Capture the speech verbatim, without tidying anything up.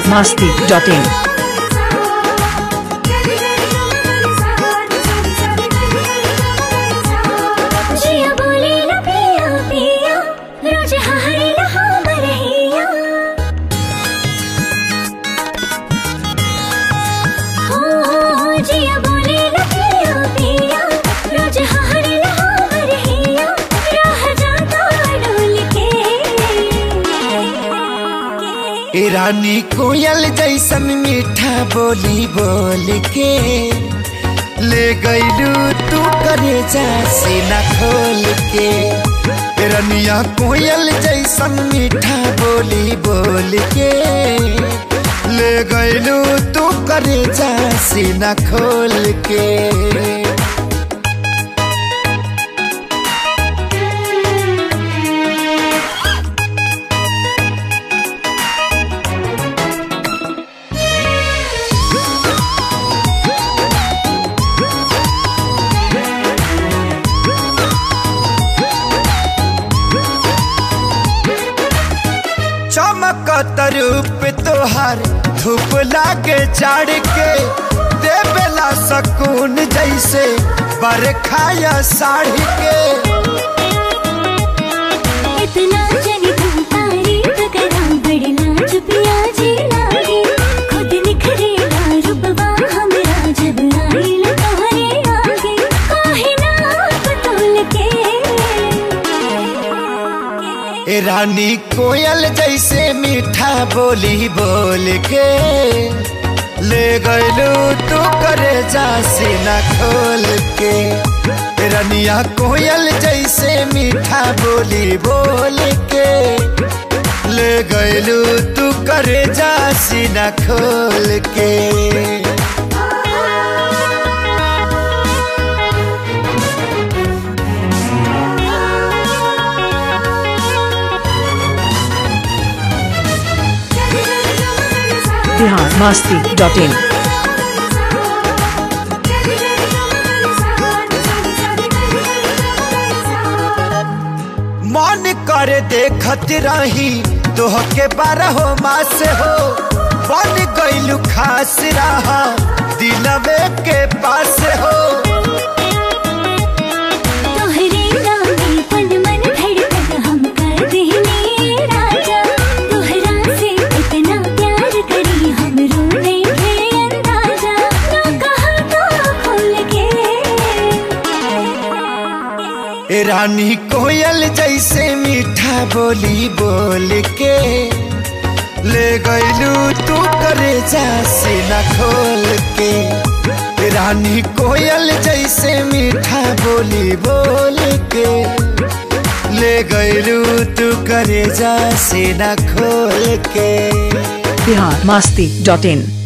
masti dot in. रानी कोयल जैसन मीठा बोली बोल के ले गईलू तू करे जा सीना खोल के। रनिया कोयल जैसन मीठा बोली बोल के ले गईलू तू करे जा सीना खोल के। चमकत रूप तोहार धूप लागे चढ़ के देवेला सकून जैसे बरखाया साढ़ के। इतना जनी तुम तारीफ करा बड़ना चुपिया जी लागे खुद निखरेला रुपवा हमरा जब आइल तोहरे आगे काहे ना बतौल के। ए रानी कोयल जैसे मीठा बोली बोल के ले गईलू तू करे जा सीना खोल के। रनिया कोयल जैसे मीठा बोली बोल के ले गईलू तू करे जा सीना खोल के। Bihar masti dot in. मन करे देखत रही तोह के बारह मास हो बन गईलू खास रहा दिलवे के पास हो। रानी कोयल जैसे मीठा बोली बोल के ले गईलू तू करे जा सीना खोल के। रानी कोयल जैसे मीठा बोली बोल के ले गईलू तू करे जा सीना खोल के। Bihar masti dot in.